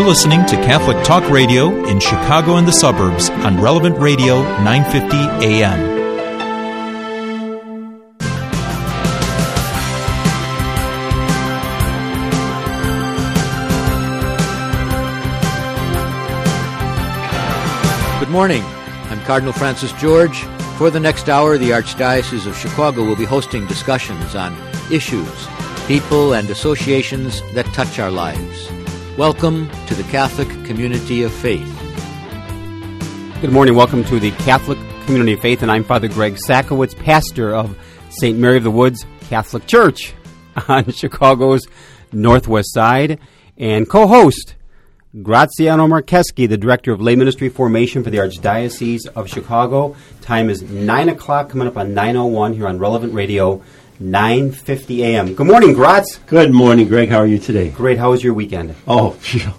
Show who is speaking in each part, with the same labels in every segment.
Speaker 1: listening to Catholic Talk Radio in Chicago and the suburbs on Relevant Radio 950 AM.
Speaker 2: Good morning. I'm Cardinal Francis George. For the next hour, the Archdiocese of Chicago will be hosting discussions on issues, people, and associations that touch our lives. Welcome to the Catholic Community of Faith.
Speaker 3: Good morning. Welcome to the Catholic Community of Faith, and I'm Father Greg Sakowicz, pastor of St. Mary of the Woods Catholic Church on Chicago's Northwest Side, and co-host Graziano Marcheski, the Director of Lay Ministry Formation for the Archdiocese of Chicago. Time is 9 o'clock, coming up on 9:01 here on Relevant Radio 950 AM. Good morning, Graz.
Speaker 4: Good morning, Greg. How are you today?
Speaker 3: Great. How was your weekend?
Speaker 4: Oh,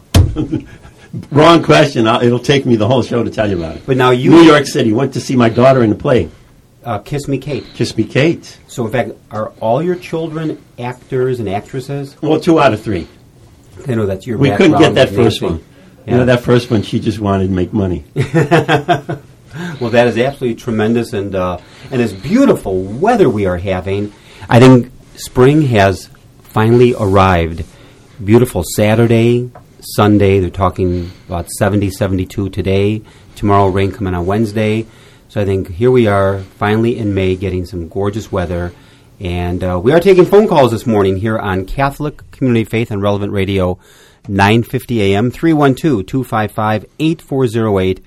Speaker 4: wrong question. It'll take me the whole show to tell you about it.
Speaker 3: But now you...
Speaker 4: New York City. Went to see my daughter in the play.
Speaker 3: Kiss Me Kate.
Speaker 4: Kiss Me Kate.
Speaker 3: So, in fact, are all your children actors and actresses?
Speaker 4: Well, 2 out of 3.
Speaker 3: I know that's your
Speaker 4: We
Speaker 3: background.
Speaker 4: couldn't get that first one.
Speaker 3: Yeah.
Speaker 4: You know, that first one, she just wanted to make money.
Speaker 3: Well, that is absolutely tremendous, and this beautiful weather we are having. I think spring has finally arrived. Beautiful Saturday, Sunday. They're talking about 70, 72 today. Tomorrow, rain coming on Wednesday. So I think here we are, finally in May, getting some gorgeous weather. And we are taking phone calls this morning here on Catholic Community Faith and Relevant Radio 950 AM, 312-255-8408,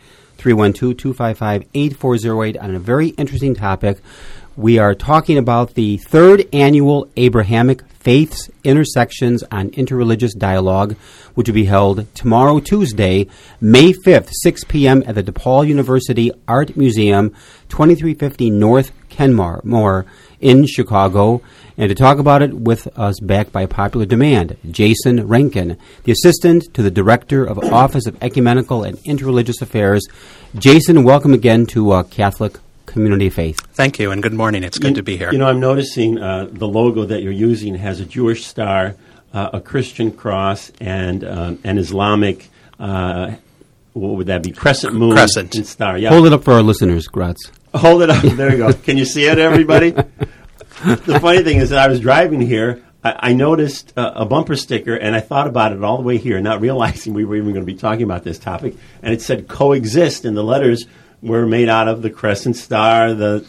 Speaker 3: 312-255-8408 on a very interesting topic. We are talking about the 3rd Annual Abrahamic Faiths Intersections on Interreligious Dialogue, which will be held tomorrow, Tuesday, May 5th, 6 p.m. at the DePaul University Art Museum, 2350 North Kenmore in Chicago. And to talk about it with us, back by popular demand, Jason Rankin, the Assistant to the Director of Office of Ecumenical and Interreligious Affairs. Jason, welcome again to Catholic Community of Faith.
Speaker 5: Thank you, and good morning. It's good to be here.
Speaker 4: You know, I'm noticing the logo that you're using has a Jewish star, a Christian cross, and an Islamic, what would that be, crescent moon
Speaker 5: Crescent.
Speaker 4: And star. Yeah.
Speaker 3: Hold it up for our listeners, Graz.
Speaker 4: Hold it up. There you go. Can you see it, everybody? The funny thing is that I was driving here, I noticed a bumper sticker, and I thought about it all the way here, not realizing we were even going to be talking about this topic, and it said coexist, and the letters were made out of the crescent star, the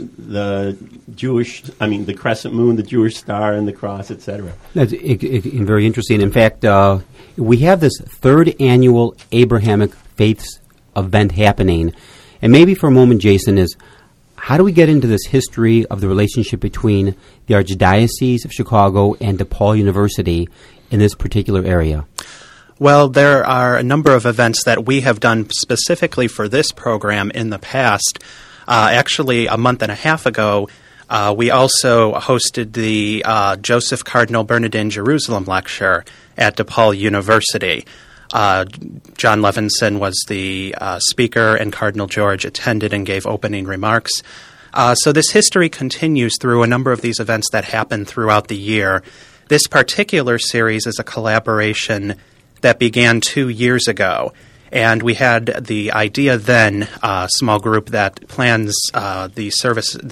Speaker 4: crescent moon, the Jewish star, and the cross, etc.
Speaker 3: That's very interesting. In fact, we have this 3rd Annual Abrahamic Faiths event happening, and maybe for a moment, Jason, is how do we get into this history of the relationship between the Archdiocese of Chicago and DePaul University in this particular area?
Speaker 5: Well, there are a number of events that we have done specifically for this program in the past. Actually, a month and a half ago, we also hosted the Joseph Cardinal Bernardin Jerusalem Lecture at DePaul University. John Levinson was the speaker, and Cardinal George attended and gave opening remarks. So this history continues through a number of these events that happen throughout the year. This particular series is a collaboration that began 2 years ago, and we had the idea then, a small group that plans these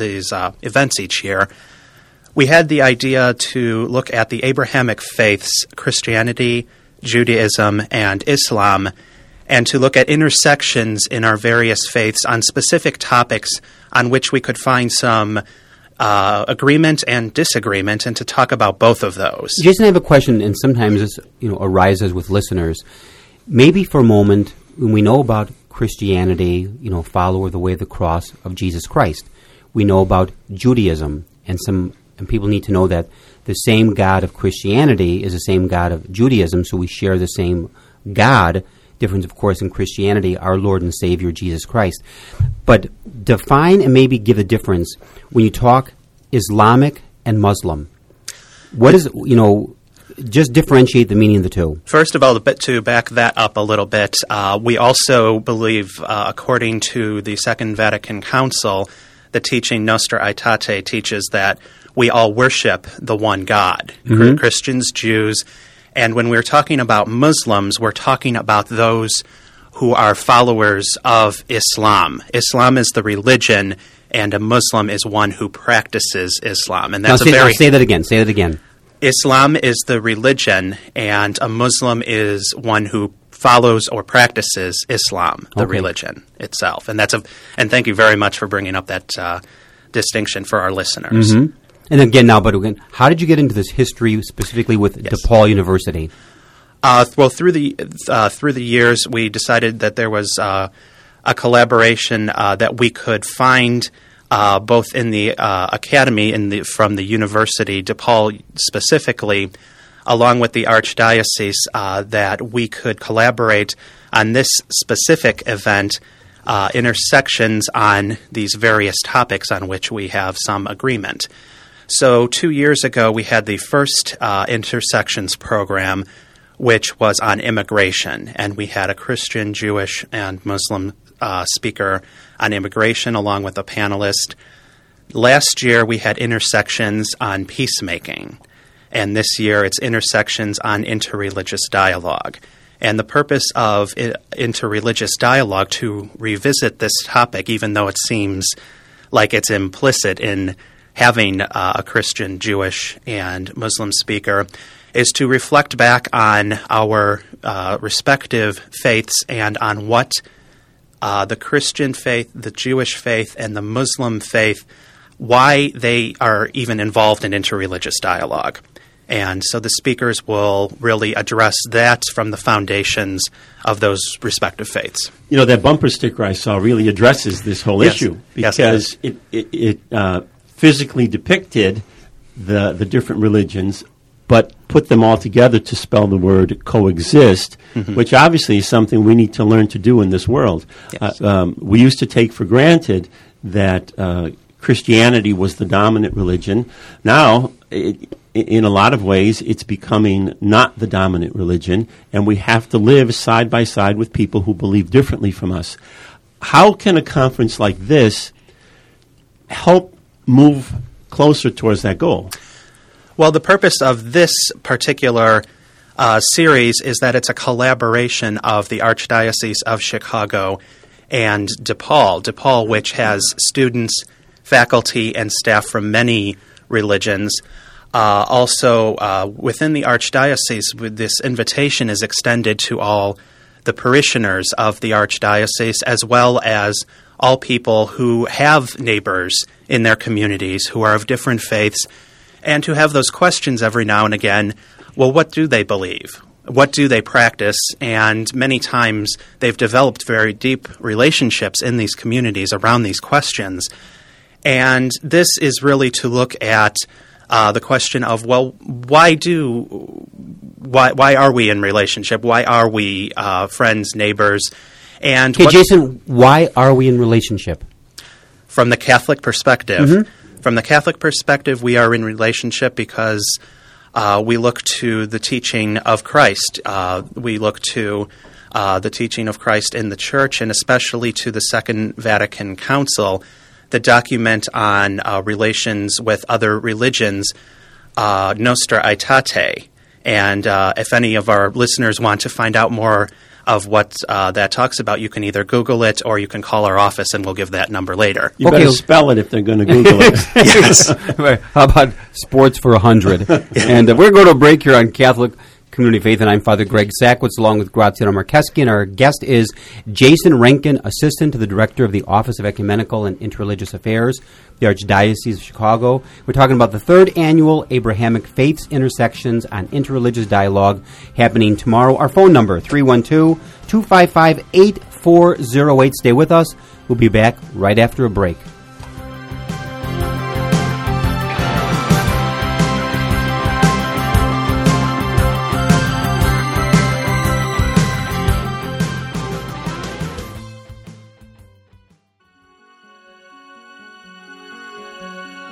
Speaker 5: events each year. We had the idea to look at the Abrahamic faiths, Christianity, Judaism, and Islam, and to look at intersections in our various faiths on specific topics on which we could find some agreement and disagreement, and to talk about both of those.
Speaker 3: Jason, I have a question, and sometimes this arises with listeners. Maybe for a moment, when we know about Christianity, follower of the way of the cross of Jesus Christ, we know about Judaism, and people need to know that the same God of Christianity is the same God of Judaism, so we share the same God. Difference, of course, in Christianity, our Lord and Savior, Jesus Christ. But define and maybe give a difference when you talk Islamic and Muslim. What is, just differentiate the meaning of the two.
Speaker 5: First of all, to back that up a little bit, we also believe, according to the Second Vatican Council, the teaching Nostra Aetate teaches that we all worship the one God, Christians, Jews, And when we're talking about Muslims, we're talking about those who are followers of Islam. Islam is the religion, and a Muslim is one who practices Islam. And that's
Speaker 3: say that again. Say that again.
Speaker 5: Islam is the religion, and a Muslim is one who follows or practices Islam, the religion itself. And and thank you very much for bringing up that distinction for our listeners.
Speaker 3: Mm-hmm. And again, how did you get into this history specifically with DePaul University?
Speaker 5: Well, through the years, we decided that there was a collaboration that we could find both in the academy from the university, DePaul specifically, along with the archdiocese, that we could collaborate on this specific event, intersections on these various topics on which we have some agreement. So 2 years ago, we had the first Intersections program, which was on immigration, and we had a Christian, Jewish, and Muslim speaker on immigration along with a panelist. Last year, we had Intersections on peacemaking, and this year it's Intersections on interreligious dialogue. And the purpose of interreligious dialogue, to revisit this topic, even though it seems like it's implicit in having a Christian, Jewish, and Muslim speaker, is to reflect back on our respective faiths and on what the Christian faith, the Jewish faith, and the Muslim faith, why they are even involved in interreligious dialogue. And so the speakers will really address that from the foundations of those respective faiths.
Speaker 4: You know, that bumper sticker I saw really addresses this whole issue because it physically depicted the different religions, but put them all together to spell the word coexist, which obviously is something we need to learn to do in this world. Yes. We used to take for granted that Christianity was the dominant religion. Now, in a lot of ways, it's becoming not the dominant religion, and we have to live side by side with people who believe differently from us. How can a conference like this help move closer towards that goal?
Speaker 5: Well, the purpose of this particular series is that it's a collaboration of the Archdiocese of Chicago and DePaul, which has students, faculty, and staff from many religions. Also, within the Archdiocese, this invitation is extended to all the parishioners of the Archdiocese, as well as all people who have neighbors in their communities who are of different faiths, and to have those questions every now and again. Well, what do they believe? What do they practice? And many times they've developed very deep relationships in these communities around these questions. And this is really to look at the question of, well, why are we in relationship? Why are we friends, neighbors? And
Speaker 3: Jason, why are we in relationship?
Speaker 5: From the Catholic perspective, from the Catholic perspective, we are in relationship because we look to the teaching of Christ. We look to the teaching of Christ in the Church, and especially to the Second Vatican Council, the document on relations with other religions, Nostra Aetate. And if any of our listeners want to find out more of what that talks about, you can either Google it or you can call our office, and we'll give that number later.
Speaker 4: You better spell it if they're going to Google it.
Speaker 5: Yes.
Speaker 3: How about Sports for 100? And we're going to break here on Catholic Community Faith, and I'm Father Greg Sackwitz, along with Graziano Marcheski, and our guest is Jason Rankin, Assistant to the Director of the Office of Ecumenical and Interreligious Affairs, the Archdiocese of Chicago. We're talking about the third annual Abrahamic Faiths Intersections on Interreligious Dialogue happening tomorrow. Our phone number, 312-255-8408. Stay with us. We'll be back right after a break.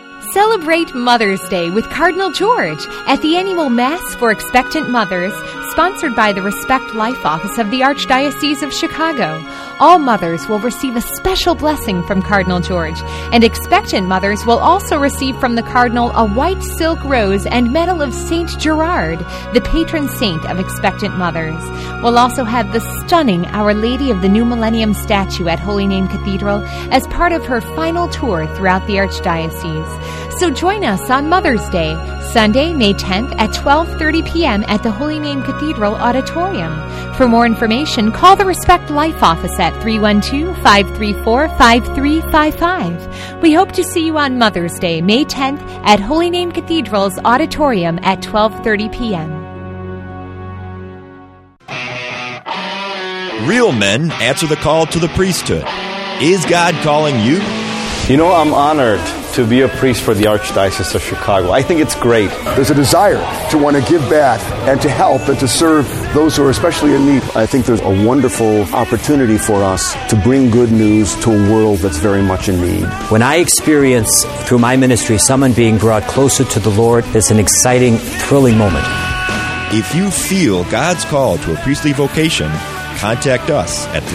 Speaker 6: Celebrate Mother's Day with Cardinal George at the annual Mass for Expectant Mothers, sponsored by the Respect Life Office of the Archdiocese of Chicago. All mothers will receive a special blessing from Cardinal George, and expectant mothers will also receive from the Cardinal a white silk rose and medal of Saint Gerard, the patron saint of expectant mothers. We'll also have the stunning Our Lady of the New Millennium statue at Holy Name Cathedral as part of her final tour throughout the Archdiocese. So join us on Mother's Day, Sunday, May 10th at 12:30 p.m. at the Holy Name Cathedral Auditorium. For more information, call the Respect Life Office at 312-534-5355. We hope to see you on Mother's Day, May 10th at Holy Name Cathedral's Auditorium at 12:30 p.m.
Speaker 7: Real men answer the call to the priesthood. Is God calling you?
Speaker 8: You know, I'm honored to be a priest for the Archdiocese of Chicago. I think it's great.
Speaker 9: There's a desire to want to give back and to help and to serve those who are especially in need. I think there's a wonderful opportunity for us to bring good news to a world that's very much in need.
Speaker 10: When I experience through my ministry someone being brought closer to the Lord, it's an exciting, thrilling moment.
Speaker 7: If you feel God's call to a priestly vocation, contact us at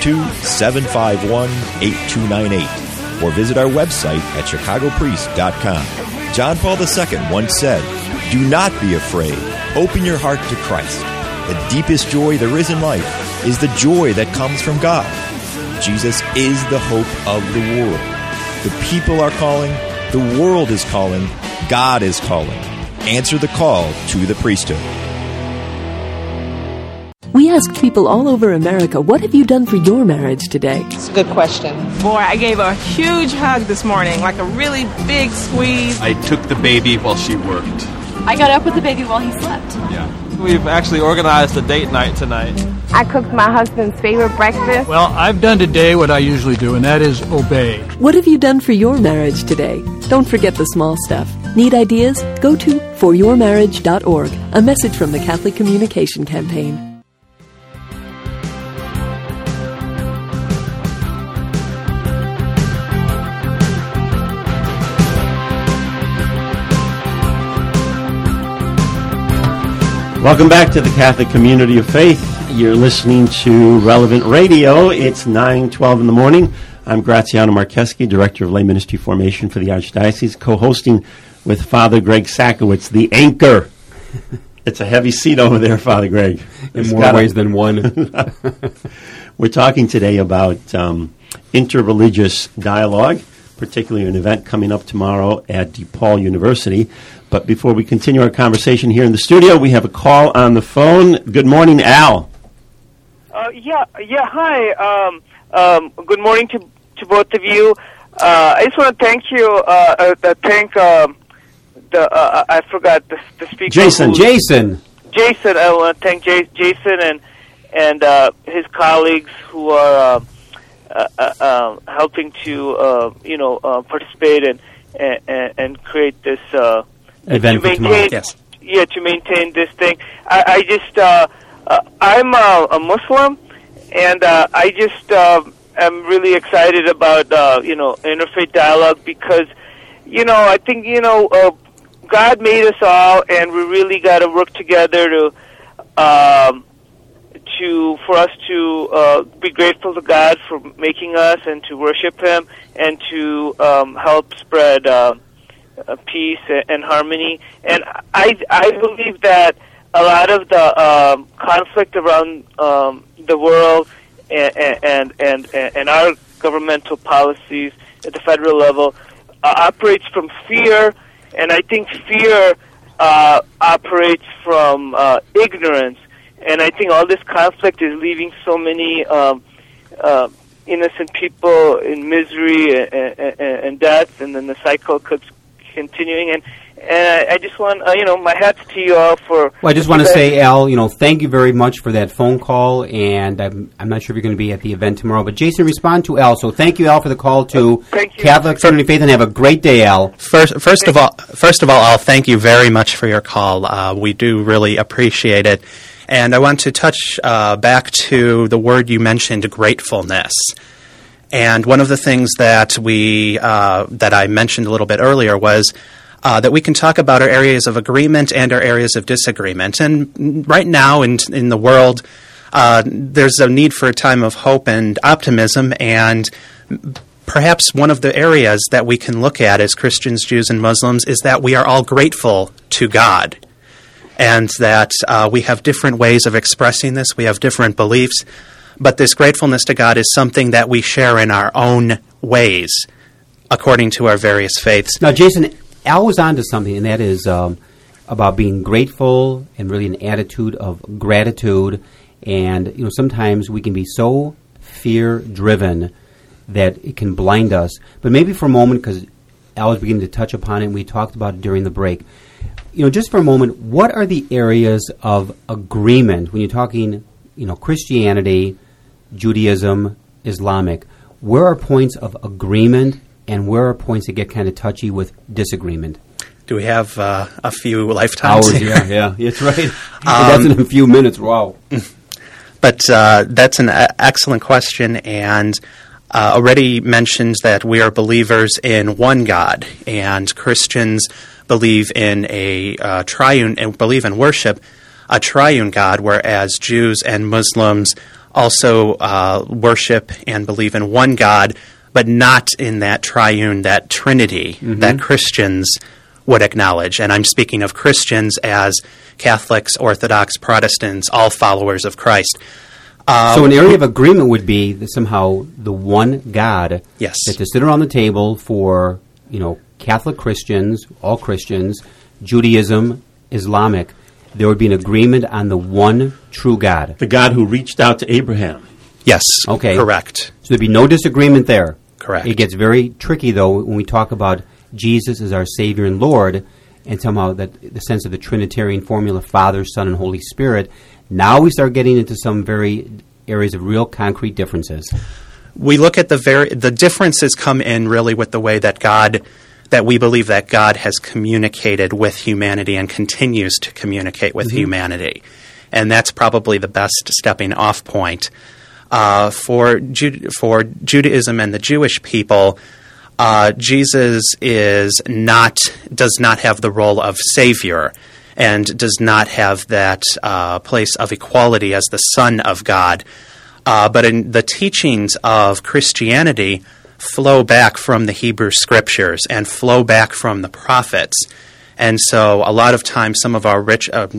Speaker 7: 312-751-8298 or visit our website at chicagopriest.com. John Paul II once said, "Do not be afraid. Open your heart to Christ. The deepest joy there is in life is the joy that comes from God. Jesus is the hope of the world. The people are calling. The world is calling. God is calling. Answer the call to the priesthood."
Speaker 11: We asked people all over America, what have you done for your marriage today?
Speaker 12: It's a good question. Boy, I gave her a huge hug this morning, like a really big squeeze.
Speaker 13: I took the baby while she worked.
Speaker 14: I got up with the baby while he slept.
Speaker 13: Yeah. We've actually organized a date night tonight.
Speaker 15: I cooked my husband's favorite breakfast.
Speaker 16: Well, I've done today what I usually do, and that is obey.
Speaker 11: What have you done for your marriage today? Don't forget the small stuff. Need ideas? Go to foryourmarriage.org, a message from the Catholic Communication Campaign.
Speaker 4: Welcome back to the Catholic Community of Faith. You're listening to Relevant Radio. It's 9:12 in the morning. I'm Graziano Marcheski, Director of Lay Ministry Formation for the Archdiocese, co-hosting with Father Greg Sakowicz, the anchor. It's a heavy seat over there, Father Greg.
Speaker 3: In more ways than one.
Speaker 4: We're talking today about interreligious dialogue, particularly an event coming up tomorrow at DePaul University. But before we continue our conversation here in the studio, we have a call on the phone. Good morning, Al.
Speaker 17: Hi. Good morning to both of you. I just want to thank you. I forgot the speaker.
Speaker 4: Jason.
Speaker 17: Jason. I want to thank Jason and his colleagues who are helping to participate and create this.
Speaker 3: Event for tomorrow. Yes.
Speaker 17: Yeah, to maintain this thing. I'm a Muslim, and I just am really excited about interfaith dialogue because I think God made us all, and we really got to work together for us to be grateful to God for making us and to worship Him and to help spread peace and harmony. And I believe that a lot of the conflict around the world and our governmental policies at the federal level operates from fear, and I think fear operates from ignorance. And I think all this conflict is leaving so many innocent people in misery and death, and then the cycle keeps continuing, and I just want, my hats to you all for...
Speaker 3: Well, I just want to say, Al, thank you very much for that phone call, and I'm not sure if you're going to be at the event tomorrow, but Jason, respond to Al. So thank you, Al, for the call to Catholic Community Faith, and have a great day, Al.
Speaker 5: First of all, Al, thank you very much for your call. We do really appreciate it. And I want to touch back to the word you mentioned, gratefulness. And one of the things that I mentioned a little bit earlier was that we can talk about our areas of agreement and our areas of disagreement. And right now in the world, there's a need for a time of hope and optimism, and perhaps one of the areas that we can look at as Christians, Jews, and Muslims is that we are all grateful to God, and that we have different ways of expressing this. We have different beliefs, but this gratefulness to God is something that we share in our own ways according to our various faiths.
Speaker 3: Now, Jason, Al was on to something, and that is about being grateful and really an attitude of gratitude. And, sometimes we can be so fear-driven that it can blind us. But maybe for a moment, because Al was beginning to touch upon it, and we talked about it during the break, just for a moment, what are the areas of agreement when you're talking, Christianity, Judaism, Islamic? Where are points of agreement, and where are points that get kind of touchy with disagreement?
Speaker 5: Do we have a few lifetimes?
Speaker 3: Hours, yeah, that's right. That's in a few minutes, wow.
Speaker 5: But that's an excellent question, and already mentioned that we are believers in one God, and Christians believe in a triune, and believe in worship a triune God, whereas Jews and Muslims also worship and believe in one God, but not in that triune, that Trinity that Christians would acknowledge. And I'm speaking of Christians as Catholics, Orthodox, Protestants, all followers of Christ.
Speaker 3: So an area of agreement would be that somehow the one God,
Speaker 5: yes,
Speaker 3: that to sit around the table for, Catholic Christians, all Christians, Judaism, Islamic, there would be an agreement on the one true God.
Speaker 4: The God who reached out to Abraham.
Speaker 5: Yes,
Speaker 3: okay,
Speaker 5: correct.
Speaker 3: So there'd be no disagreement there.
Speaker 5: Correct.
Speaker 3: It gets very tricky, though, when we talk about Jesus as our Savior and Lord, and somehow that the sense of the Trinitarian formula, Father, Son, and Holy Spirit. Now we start getting into some very areas of real concrete differences.
Speaker 5: We look at the differences come in really with the way that we believe that God has communicated with humanity and continues to communicate with humanity. And that's probably the best stepping off point. For Judaism and the Jewish people, Jesus does not have the role of Savior, and does not have that place of equality as the Son of God. But in the teachings of Christianity flow back from the Hebrew Scriptures and flow back from the prophets. And so a lot of times some of our richest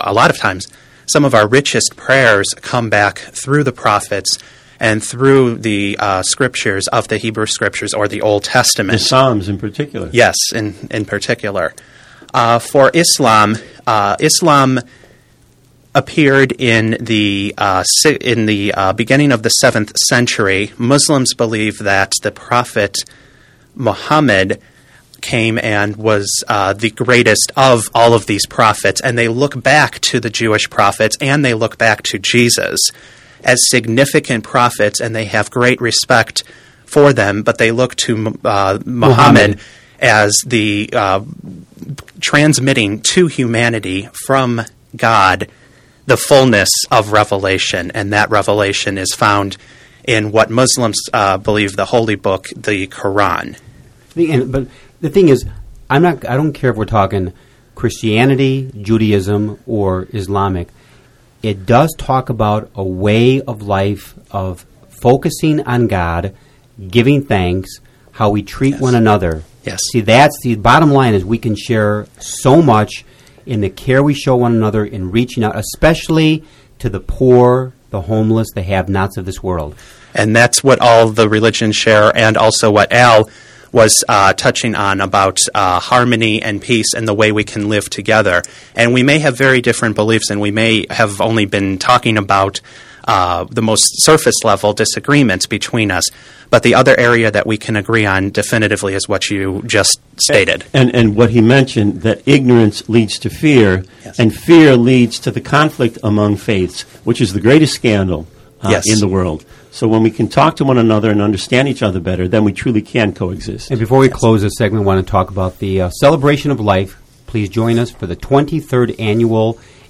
Speaker 5: prayers come back through the prophets and through the Scriptures of the Hebrew Scriptures or the Old Testament.
Speaker 4: The Psalms in particular.
Speaker 5: Yes, in particular. For Islam, Islam appeared in the beginning of the 7th century. Muslims believe that the Prophet Muhammad came and was the greatest of all of these prophets, and they look back to the Jewish prophets and they look back to Jesus as significant prophets, and they have great respect for them, but they look to Muhammad as the transmitting to humanity from God the fullness of revelation, and that revelation is found in what Muslims believe the holy book, the Quran.
Speaker 3: But the thing is, I don't care if we're talking Christianity, Judaism, or Islamic. It does talk about a way of life of focusing on God, giving thanks, how we treat one another.
Speaker 5: Yes.
Speaker 3: See, that's the bottom line, is we can share so much in the care we show one another in reaching out, especially to the poor, the homeless, the have-nots of this world.
Speaker 5: And that's what all the religions share, and also what Al was touching on about harmony and peace and the way we can live together. And we may have very different beliefs, and we may have only been talking about the most surface-level disagreements between us. But the other area that we can agree on definitively is what you just stated.
Speaker 4: And what he mentioned, that ignorance leads to fear, yes, and fear leads to the conflict among faiths, which is the greatest scandal in the world. So when we can talk to one another and understand each other better, then we truly can coexist.
Speaker 3: And before we close this segment, I want to talk about the Celebration of Life. Please join us for the 23rd Annual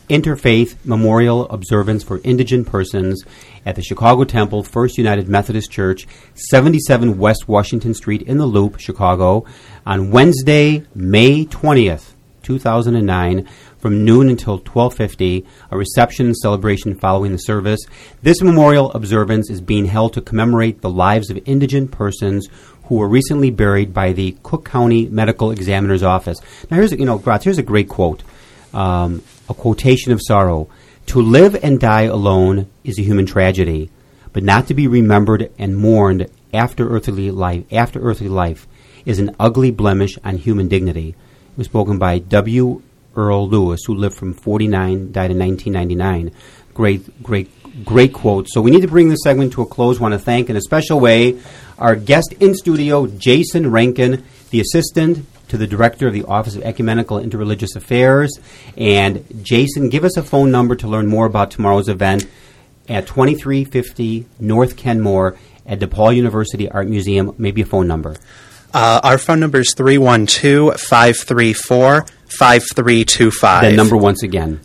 Speaker 3: Interfaith Memorial Observance for Indigent Persons at the Chicago Temple First United Methodist Church, 77 West Washington Street in the Loop, Chicago, on Wednesday, May 20th, 2009, from noon until 12:50, a reception and celebration following the service. This memorial observance is being held to commemorate the lives of indigent persons who were recently buried by the Cook County Medical Examiner's Office. Now, here's a great quote. A quotation of sorrow. To live and die alone is a human tragedy, but not to be remembered and mourned after earthly life is an ugly blemish on human dignity. It was spoken by W. Earl Lewis, who lived from 49, died in 1999. Great quote. So we need to bring this segment to a close. Want to thank in a special way our guest in studio, Jason Rankin, the assistant to the director of the Office of Ecumenical and Interreligious Affairs. And Jason, give us a phone number to learn more about tomorrow's event at 2350 North Kenmore at DePaul University Art Museum. Maybe a phone number.
Speaker 5: Our phone number is 312-534-5325.
Speaker 3: That number once again.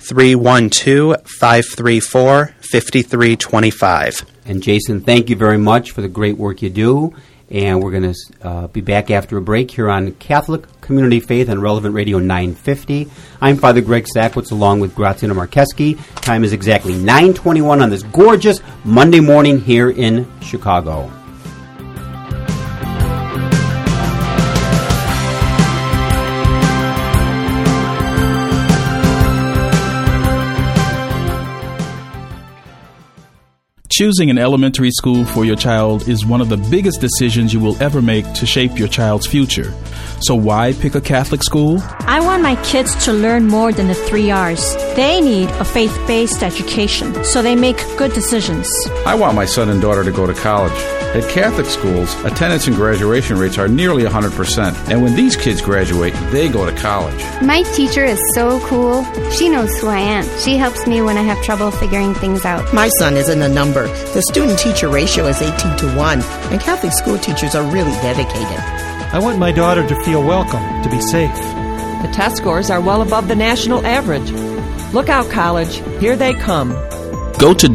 Speaker 5: 312-534-5325.
Speaker 3: And Jason, thank you very much for the great work you do. And we're going to be back after a break here on Catholic Community Faith on Relevant Radio 950. I'm Father Greg Sackwitz along with Graziano Marcheski. Time is exactly 9:21 on this gorgeous Monday morning here in Chicago.
Speaker 18: Choosing an elementary school for your child is one of the biggest decisions you will ever make to shape your child's future. So why pick a Catholic school?
Speaker 19: I want my kids to learn more than the 3 R's. They need a faith-based education, so they make good decisions.
Speaker 20: I want my son and daughter to go to college. At Catholic schools, attendance and graduation rates are nearly 100%. And when these kids graduate, they go to college.
Speaker 21: My teacher is so cool. She knows who I am. She helps me when I have trouble figuring things out.
Speaker 22: My son isn't a number. The student-teacher ratio is 18-1, and Catholic school teachers are really dedicated.
Speaker 23: I want my daughter to feel welcome, to be safe.
Speaker 24: The test scores are well above the national average. Look out, college. Here they come.
Speaker 18: Go to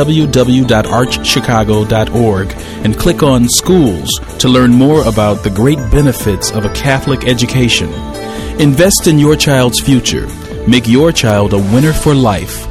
Speaker 18: www.archchicago.org and click on Schools to learn more about the great benefits of a Catholic education. Invest in your child's future. Make your child a winner for life.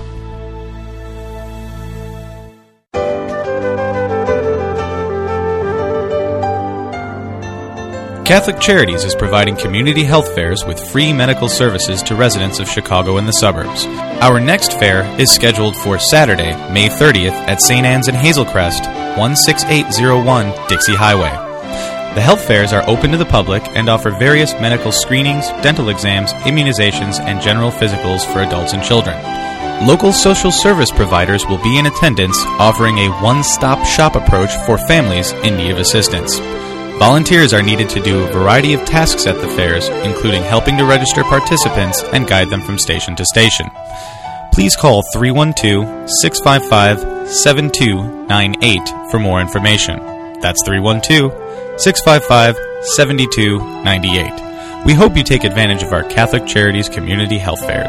Speaker 1: Catholic Charities is providing community health fairs with free medical services to residents of Chicago and the suburbs. Our next fair is scheduled for Saturday, May 30th at St. Anne's in Hazelcrest, 16801 Dixie Highway. The health fairs are open to the public and offer various medical screenings, dental exams, immunizations, and general physicals for adults and children. Local social service providers will be in attendance, offering a one-stop shop approach for families in need of assistance. Volunteers are needed to do a variety of tasks at the fairs, including helping to register participants and guide them from station to station. Please call 312-655-7298 for more information. That's 312-655-7298. We hope you take advantage of our Catholic Charities community health fairs.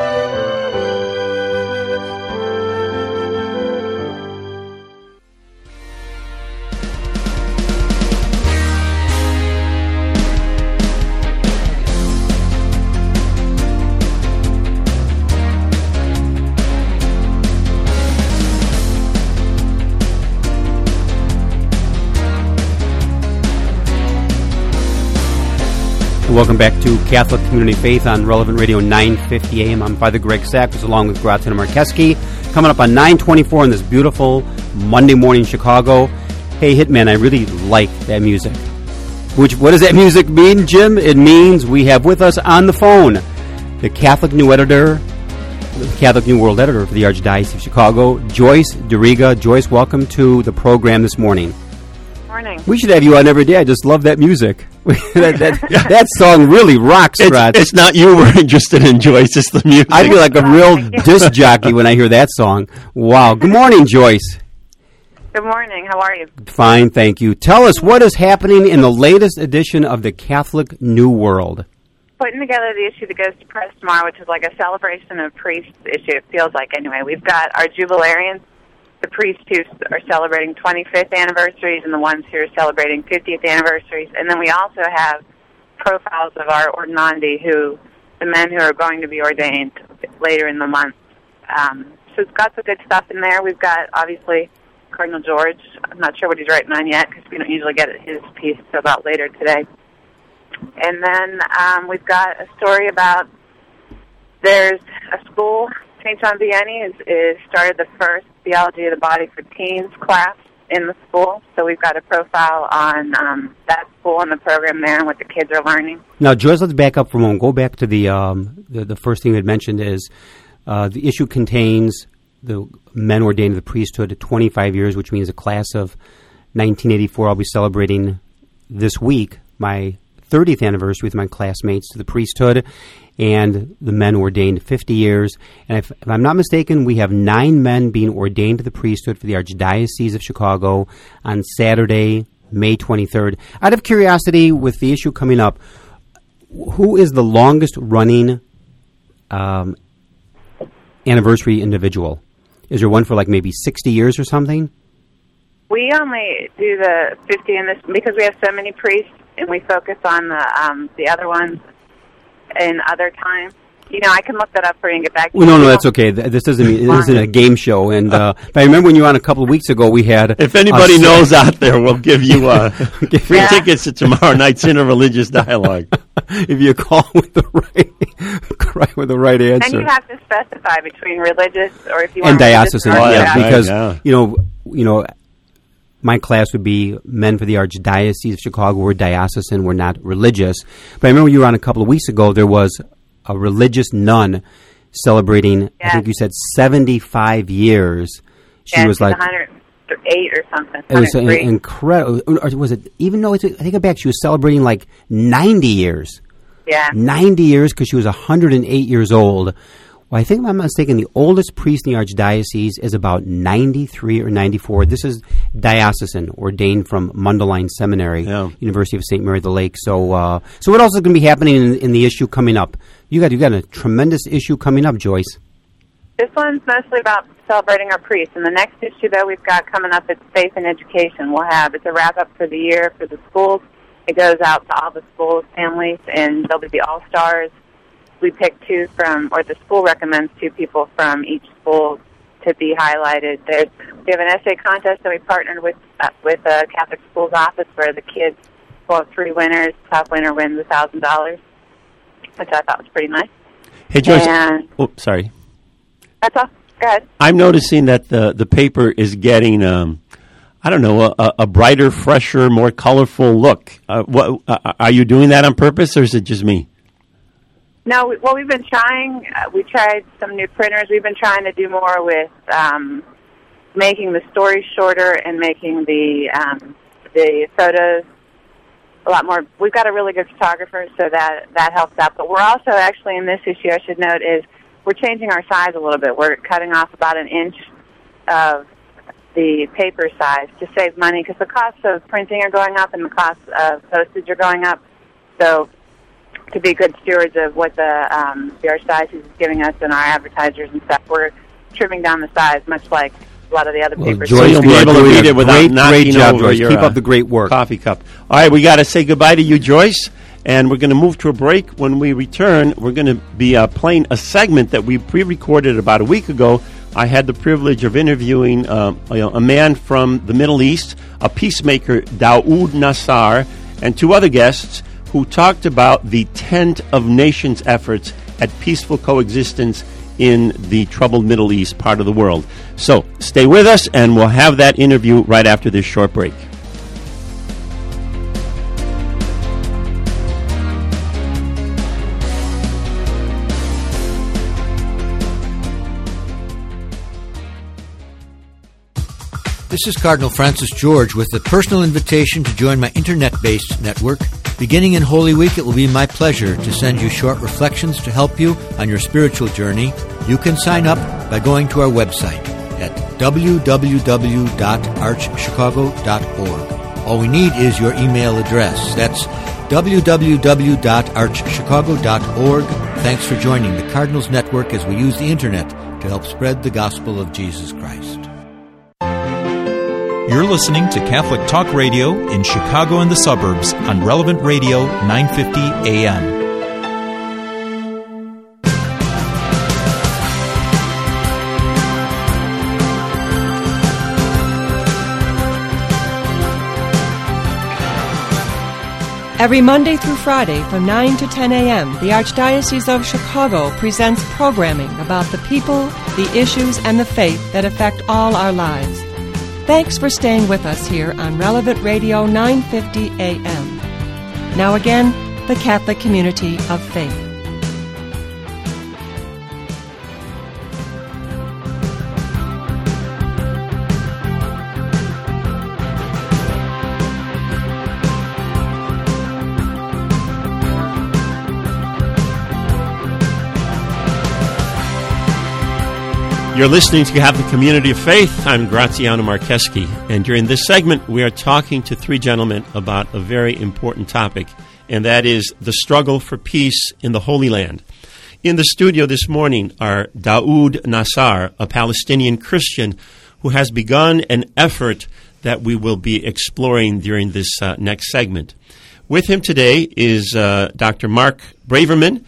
Speaker 3: Welcome back to Catholic Community Faith on Relevant Radio 950 AM. I'm Father Greg Sackwitz along with Graziano Marcheski. Coming up on 9:24 on this beautiful Monday morning Chicago. Hey, Hitman, I really like that music. What does that music mean, Jim? It means we have with us on the phone the Catholic New World Editor for the Archdiocese of Chicago, Joyce DeRiga. Joyce, welcome to the program this morning.
Speaker 25: Morning.
Speaker 3: We should have you on every day. I just love that music. that song really rocks, Rod.
Speaker 4: It's not you we're interested in, Joyce. It's the music.
Speaker 3: I feel like a real disc jockey when I hear that song. Wow. Good morning, Joyce.
Speaker 25: Good morning. How are you?
Speaker 3: Fine, thank you. Tell us what is happening in the latest edition of the Catholic New World.
Speaker 25: putting together the issue that goes to press tomorrow, which is like a celebration of priests issue, it feels like anyway. We've got our jubilarians, the priests who are celebrating 25th anniversaries and the ones who are celebrating 50th anniversaries. And then we also have profiles of our ordinandi, the men who are going to be ordained later in the month. So it's got some good stuff in there. We've got, obviously, Cardinal George. I'm not sure what he's writing on yet because we don't usually get his piece until about later today. And then we've got a story about there's a school, St. John Vianney is started the first Theology of the Body for Teens class in the school. So we've got a profile on that school and the program there and what the kids are learning.
Speaker 3: Now, Joyce, let's back up for a moment. Go back to the first thing you had mentioned is the issue contains the men ordained to the priesthood at 25 years, which means the class of 1984. I'll be celebrating this week my 30th anniversary with my classmates to the priesthood, and the men ordained 50 years. And if I'm not mistaken, we have 9 men being ordained to the priesthood for the Archdiocese of Chicago on Saturday, May 23rd. Out of curiosity, with the issue coming up, who is the longest running anniversary individual? Is there one for like maybe 60 years or something?
Speaker 25: We only do the 50 in this because we have so many priests, and we focus on the other ones in other times. You know, I can look that up for you and get back to you.
Speaker 3: No, that's okay. This doesn't mean it isn't a game show. And but I remember when you were on a couple of weeks ago, we had.
Speaker 4: If anybody knows out there, we'll give you free tickets to tomorrow night's Inner Religious Dialogue.
Speaker 3: If you call with the right answer.
Speaker 25: And you have to specify between religious or if you
Speaker 3: and
Speaker 25: want
Speaker 3: diocesan, because
Speaker 25: you
Speaker 3: know. My class would be men for the Archdiocese of Chicago. We're diocesan. We're not religious. But I remember you were on a couple of weeks ago. There was a religious nun celebrating, I think you said 75 years. She was like
Speaker 25: 108 or something.
Speaker 3: It was incredible. Or was it, even though, I take it back, she was celebrating like 90 years.
Speaker 25: Yeah.
Speaker 3: 90 years because she was 108 years old. Well, I think, if I'm not mistaken, the oldest priest in the Archdiocese is about 93 or 94. This is diocesan, ordained from Mundelein Seminary, University of St. Mary the Lake. So what else is going to be happening in the issue coming up? You got a tremendous issue coming up, Joyce.
Speaker 25: This one's mostly about celebrating our priests. And the next issue, though, we've got coming up, it's Faith and Education. It's a wrap-up for the year for the schools. It goes out to all the schools, families, and they'll be the all-stars. We pick the school recommends 2 people from each school to be highlighted. We have an essay contest that we partnered with the Catholic Schools Office where the kids will have 3 winners. Top winner wins $1,000, which I thought was pretty nice.
Speaker 4: Hey, Joyce. Sorry.
Speaker 25: That's all. Go ahead.
Speaker 4: I'm noticing that the paper is getting, a brighter, fresher, more colorful look. Are you doing that on purpose, or is it just me?
Speaker 25: No, we've been trying. We tried some new printers. We've been trying to do more with making the stories shorter and making the photos a lot more. We've got a really good photographer, so that helps out. But we're also actually in this issue, I should note, is we're changing our size a little bit. We're cutting off about 1 inch of the paper size to save money because the costs of printing are going up and the costs of postage are going up. So to be good stewards of what the Archdiocese is giving us and our advertisers and stuff, we're trimming down the size, much like a lot of the other papers.
Speaker 4: Joyce, you'll be able to read it without knocking over your
Speaker 3: keep up the great work.
Speaker 4: Coffee cup. All right, we got to say goodbye to you, Joyce, and we're going to move to a break. When we return, we're going to be playing a segment that we pre-recorded about a week ago. I had the privilege of interviewing a man from the Middle East, a peacemaker, Daoud Nassar, and 2 other guests who talked about the Tent of Nations efforts at peaceful coexistence in the troubled Middle East part of the world. So stay with us, and we'll have that interview right after this short break.
Speaker 2: This is Cardinal Francis George with a personal invitation to join my internet-based network. Beginning in Holy Week, it will be my pleasure to send you short reflections to help you on your spiritual journey. You can sign up by going to our website at www.archchicago.org. All we need is your email address. That's www.archchicago.org. Thanks for joining the Cardinals Network as we use the Internet to help spread the gospel of Jesus Christ.
Speaker 6: You're listening to Catholic Talk Radio in Chicago and the suburbs on Relevant Radio 950 AM.
Speaker 24: Every Monday through Friday from 9 to 10 a.m., the Archdiocese of Chicago presents programming about the people, the issues, and the faith that affect all our lives. Thanks for staying with us here on Relevant Radio 950 AM. Now again, the Catholic Community of Faith.
Speaker 4: You're listening to Catholic Community of Faith. I'm Graziano Marcheski, and during this segment, we are talking to three gentlemen about a very important topic, and that is the struggle for peace in the Holy Land. In the studio this morning are Daoud Nassar, a Palestinian Christian who has begun an effort that we will be exploring during this next segment. With him today is Dr. Mark Braverman,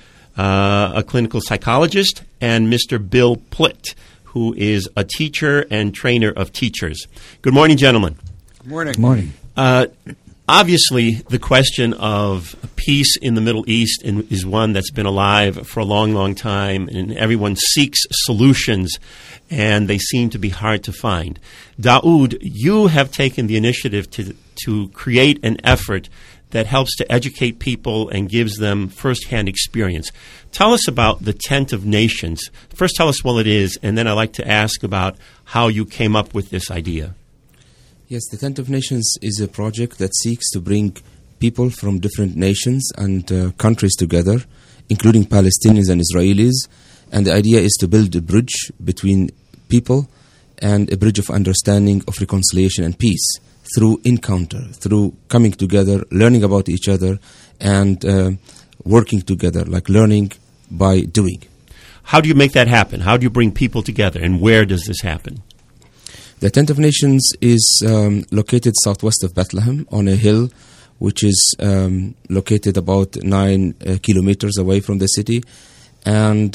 Speaker 4: a clinical psychologist, and Mr. Bill Plitt, who is a teacher and trainer of teachers. Good morning, gentlemen.
Speaker 7: Good morning.
Speaker 8: Good morning.
Speaker 4: Obviously, the question of peace in the Middle East is one that's been alive for a long, long time, and everyone seeks solutions, and they seem to be hard to find. Daoud, you have taken the initiative to create an effort that helps to educate people and gives them firsthand experience. Tell us about the Tent of Nations. First, tell us what it is, and then I'd like to ask about how you came up with this idea.
Speaker 8: Yes, the Tent of Nations is a project that seeks to bring people from different nations and countries together, including Palestinians and Israelis. And the idea is to build a bridge between people and a bridge of understanding, of reconciliation and peace through encounter, through coming together, learning about each other, and working together, like learning by doing.
Speaker 4: How do you make that happen? How do you bring people together, and where does this happen?
Speaker 8: The Tent of Nations is located southwest of Bethlehem on a hill which is located about 9 kilometers away from the city. And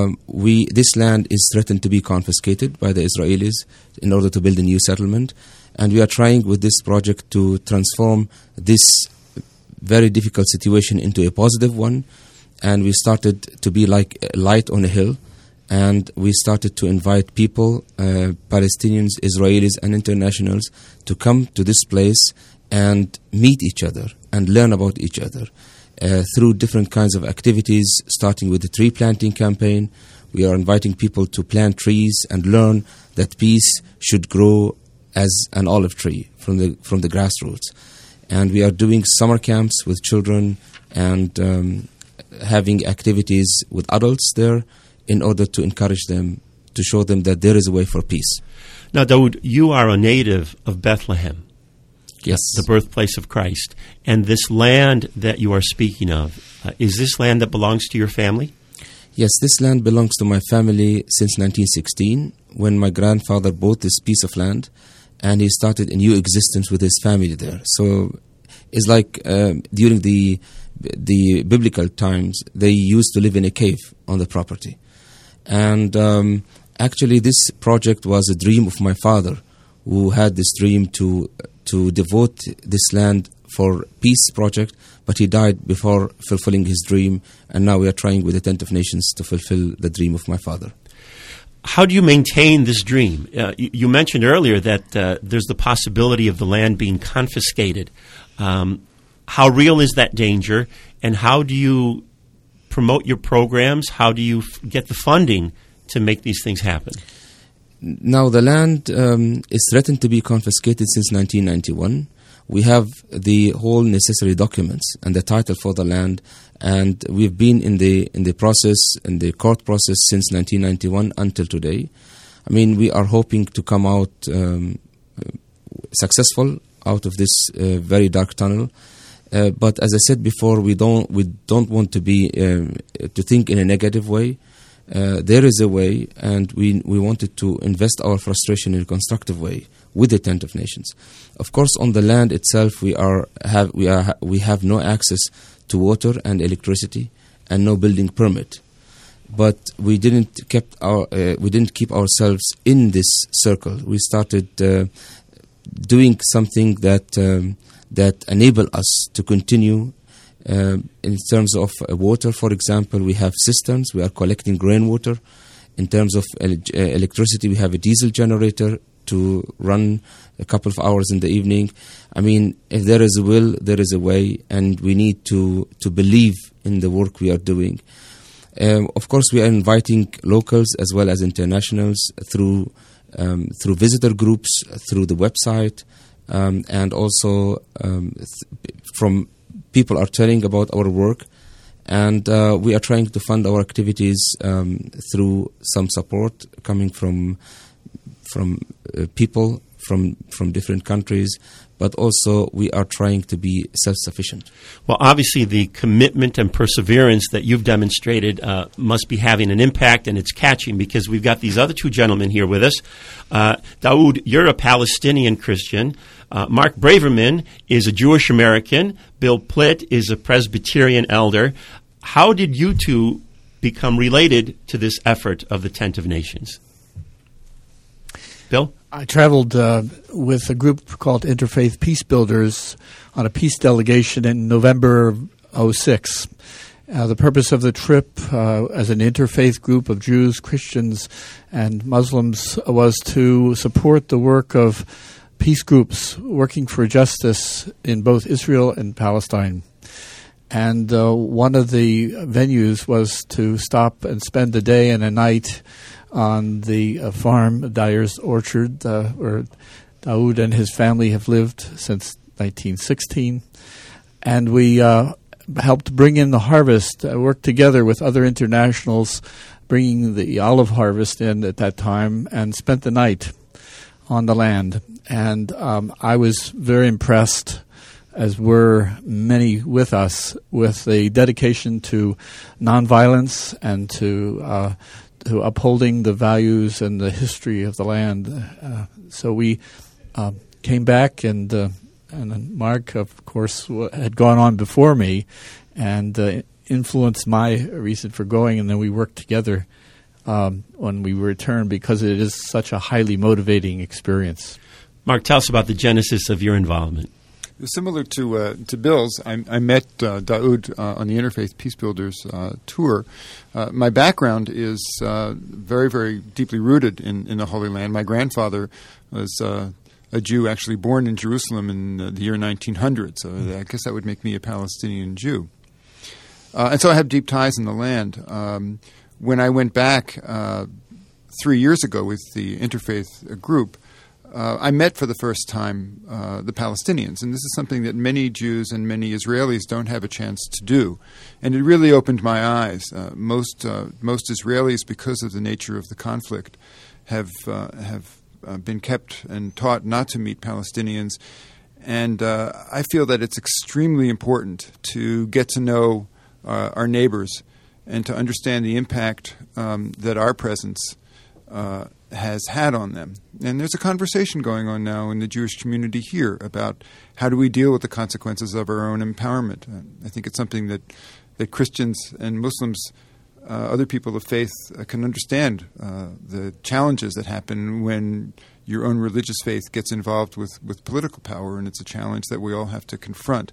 Speaker 8: this land is threatened to be confiscated by the Israelis in order to build a new settlement. And we are trying with this project to transform this very difficult situation into a positive one. And we started to be like a light on a hill. And we started to invite people, Palestinians, Israelis, and internationals, to come to this place and meet each other and learn about each other through different kinds of activities, starting with the tree planting campaign. We are inviting people to plant trees and learn that peace should grow as an olive tree from the grassroots. And we are doing summer camps with children and having activities with adults there in order to encourage them, to show them that there is a way for peace.
Speaker 4: Now, Daoud, you are a native of Bethlehem.
Speaker 8: Yes.
Speaker 4: The birthplace of Christ. And this land that you are speaking of, is this land that belongs to your family?
Speaker 8: Yes, this land belongs to my family since 1916, when my grandfather bought this piece of land, and he started a new existence with his family there. So it's like during the biblical times, they used to live in a cave on the property. And actually, this project was a dream of my father, who had this dream to devote this land for peace project, but he died before fulfilling his dream, and now we are trying with the Tent of Nations to fulfill the dream of my father.
Speaker 4: How do you maintain this dream? You mentioned earlier that there's the possibility of the land being confiscated. How real is that danger, and how do you promote your programs? How do you get the funding to make these things happen?
Speaker 8: Now, the land is threatened to be confiscated since 1991. We have the whole necessary documents and the title for the land, and we've been in the process, in the court process, since 1991 until today. I mean, we are hoping to come out successful out of this very dark tunnel. But as I said before, we don't want to be to think in a negative way. There is a way, and we wanted to invest our frustration in a constructive way with the Tent of Nations. Of course, on the land itself, we have no access to water and electricity, and no building permit. But we didn't keep ourselves in this circle. We started doing something that enable us to continue. In terms of water, for example, we have cisterns. We are collecting rainwater. In terms of electricity, we have a diesel generator to run a couple of hours in the evening. I mean, if there is a will, there is a way, and we need to believe in the work we are doing. Of course, we are inviting locals as well as internationals through visitor groups, through the website, and also from people are telling about our work, and we are trying to fund our activities through some support coming from people from different countries, but also we are trying to be self-sufficient.
Speaker 4: Well, obviously the commitment and perseverance that you've demonstrated must be having an impact, and it's catching, because we've got these other two gentlemen here with us. Daoud, you're a Palestinian Christian. Mark Braverman is a Jewish American. Bill Plitt is a Presbyterian elder. How did you two become related to this effort of the Tent of Nations? Bill?
Speaker 16: I traveled with a group called Interfaith Peace Builders on a peace delegation in November of 2006. The purpose of the trip as an interfaith group of Jews, Christians, and Muslims was to support the work of peace groups working for justice in both Israel and Palestine. And one of the venues was to stop and spend a day and a night on the farm, Dyer's Orchard, where Daoud and his family have lived since 1916. And we helped bring in the harvest, worked together with other internationals, bringing the olive harvest in at that time, and spent the night on the land. And I was very impressed, as were many with us, with the dedication to nonviolence and to upholding the values and the history of the land. So we came back, and Mark, of course, had gone on before me and influenced my reason for going, and then we worked together when we returned, because it is such a highly motivating experience.
Speaker 4: Mark, tell us about the genesis of your involvement.
Speaker 7: Similar to Bill's, I met Daoud on the Interfaith Peace Builders tour. My background is very, very deeply rooted in the Holy Land. My grandfather was a Jew actually born in Jerusalem in the year 1900, so I guess that would make me a Palestinian Jew. And so I have deep ties in the land. When I went back 3 years ago with the Interfaith group, I met for the first time the Palestinians, and this is something that many Jews and many Israelis don't have a chance to do. And it really opened my eyes. Most Israelis, because of the nature of the conflict, have been kept and taught not to meet Palestinians. And I feel that it's extremely important to get to know our neighbors and to understand the impact that our presence has had on them. And there's a conversation going on now in the Jewish community here about how do we deal with the consequences of our own empowerment. I think it's something that Christians and Muslims, other people of faith, can understand the challenges that happen when your own religious faith gets involved with political power, and it's a challenge that we all have to confront.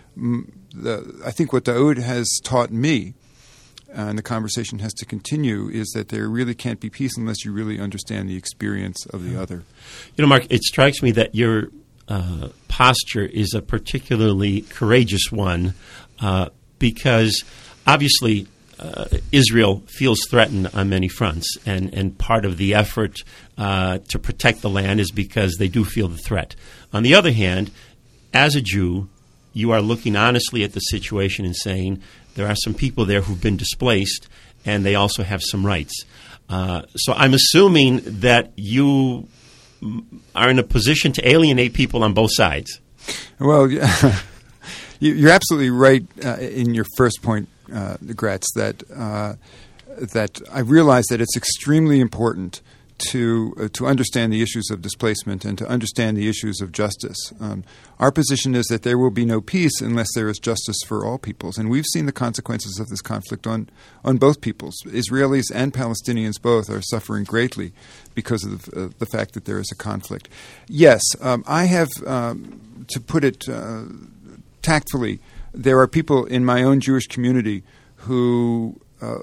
Speaker 7: I think what Daoud has taught me, and the conversation has to continue, is that there really can't be peace unless you really understand the experience of the other.
Speaker 4: You know, Mark, it strikes me that your posture is a particularly courageous one because obviously Israel feels threatened on many fronts, and part of the effort to protect the land is because they do feel the threat. On the other hand, as a Jew, you are looking honestly at the situation and saying, there are some people there who've been displaced, and they also have some rights. So I'm assuming that you are in a position to alienate people on both sides.
Speaker 7: Well, yeah. You're absolutely right in your first point, Gratz, that I realize that it's extremely important to understand the issues of displacement and to understand the issues of justice. Our position is that there will be no peace unless there is justice for all peoples, and we've seen the consequences of this conflict on both peoples. Israelis and Palestinians both are suffering greatly because of the fact that there is a conflict. Yes, I have, to put it tactfully, there are people in my own Jewish community who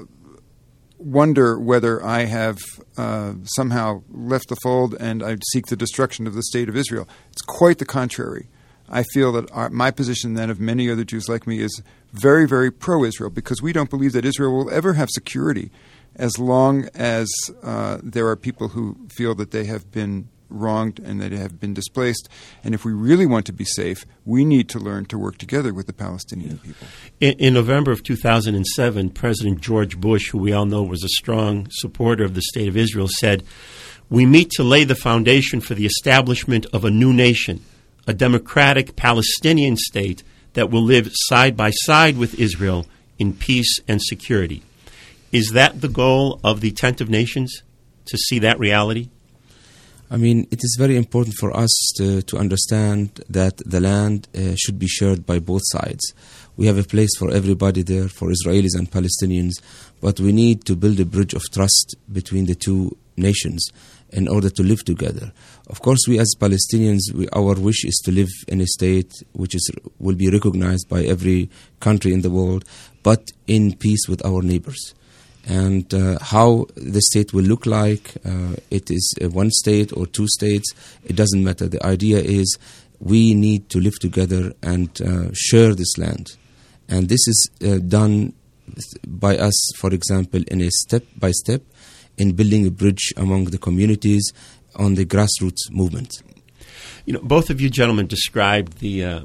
Speaker 7: wonder whether I have somehow left the fold and I seek the destruction of the state of Israel. It's quite the contrary. I feel that my position, then, of many other Jews like me, is very, very pro-Israel, because we don't believe that Israel will ever have security as long as there are people who feel that they have been wronged and that they have been displaced. And if we really want to be safe, we need to learn to work together with the Palestinian people.
Speaker 4: In November of 2007, President George Bush, who we all know was a strong supporter of the State of Israel, said, "We meet to lay the foundation for the establishment of a new nation, a democratic Palestinian state that will live side by side with Israel in peace and security." Is that the goal of the Tent of Nations, to see that reality?
Speaker 8: I mean, it is very important for us to understand that the land should be shared by both sides. We have a place for everybody there, for Israelis and Palestinians, but we need to build a bridge of trust between the two nations in order to live together. Of course, we as Palestinians, our wish is to live in a state which will be recognized by every country in the world, but in peace with our neighbors. And how the state will look like, it is one state or two states, it doesn't matter. The idea is we need to live together and share this land. And this is done by us, for example, in a step-by-step in building a bridge among the communities on the grassroots movement.
Speaker 4: You know, both of you gentlemen described the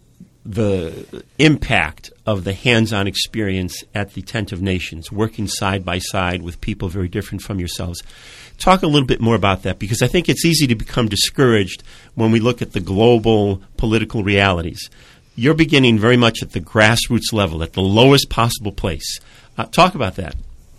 Speaker 4: impact of the hands-on experience at the Tent of Nations, working side by side with people very different from yourselves. Talk a little bit more about that, because I think it's easy to become discouraged when we look at the global political realities. You're beginning very much at the grassroots level, at the lowest possible place. Talk about that.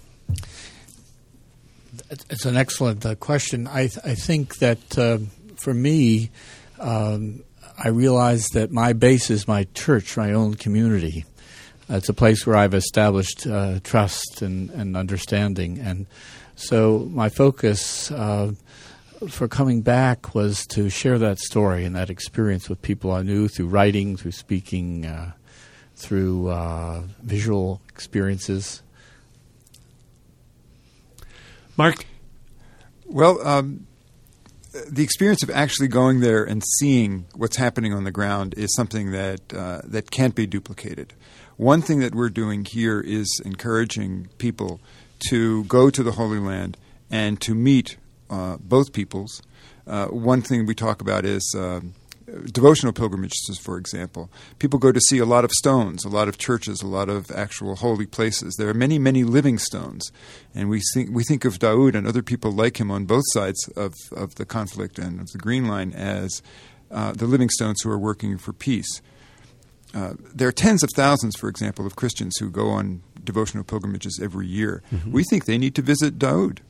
Speaker 16: It's an excellent question. I think that for me, I realize that my base is my church, my own community. It's a place where I've established trust and understanding. And so my focus for coming back was to share that story and that experience with people I knew through writing, through speaking, through visual experiences.
Speaker 4: Mark?
Speaker 7: Well, the experience of actually going there and seeing what's happening on the ground is something that can't be duplicated. One thing that we're doing here is encouraging people to go to the Holy Land and to meet both peoples. One thing we talk about is devotional pilgrimages, for example. People go to see a lot of stones, a lot of churches, a lot of actual holy places. There are many, many living stones. And we think of Daoud and other people like him on both sides of the conflict and of the Green Line as the living stones who are working for peace. There are tens of thousands, for example, of Christians who go on devotional pilgrimages every year. Mm-hmm. We think they need to visit Daoud.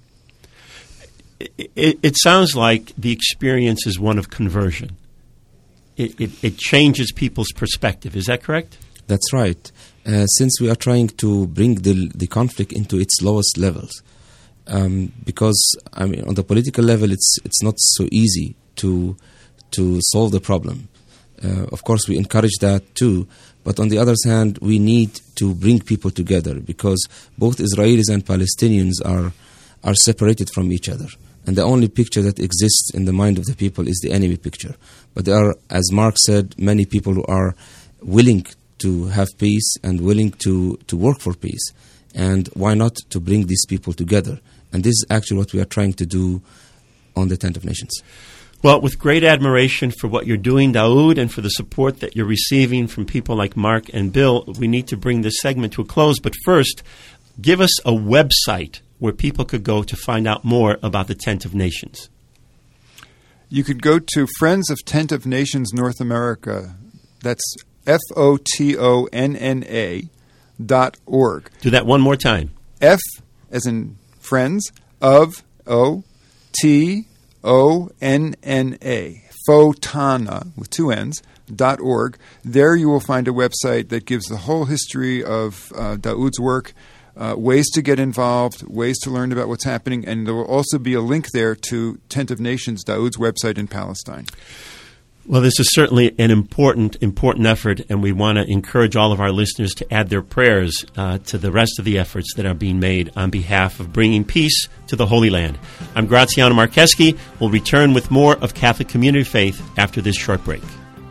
Speaker 4: It sounds like the experience is one of conversion. It changes people's perspective. Is that correct?
Speaker 8: That's right. Since we are trying to bring the conflict into its lowest levels, because I mean, on the political level, it's not so easy to solve the problem. Of course, we encourage that too. But on the other hand, we need to bring people together, because both Israelis and Palestinians are separated from each other. And the only picture that exists in the mind of the people is the enemy picture. But there are, as Mark said, many people who are willing to have peace and willing to work for peace. And why not to bring these people together? And this is actually what we are trying to do on the Tent of Nations.
Speaker 4: Well, with great admiration for what you're doing, Daoud, and for the support that you're receiving from people like Mark and Bill, we need to bring this segment to a close. But first, give us a website where people could go to find out more about the Tent of Nations.
Speaker 7: You could go to Friends of Tent of Nations North America. That's FOTONNA.org.
Speaker 4: Do that one more time.
Speaker 7: F as in friends, of OTONNA, Photana with two N's, .org. There you will find a website that gives the whole history of Daoud's work, ways to get involved, ways to learn about what's happening, and there will also be a link there to Tent of Nations, Daoud's website in Palestine.
Speaker 4: Well, this is certainly an important effort, and we want to encourage all of our listeners to add their prayers to the rest of the efforts that are being made on behalf of bringing peace to the Holy Land. I'm Graziano Marcheski. We'll return with more of Catholic Community Faith after this short break.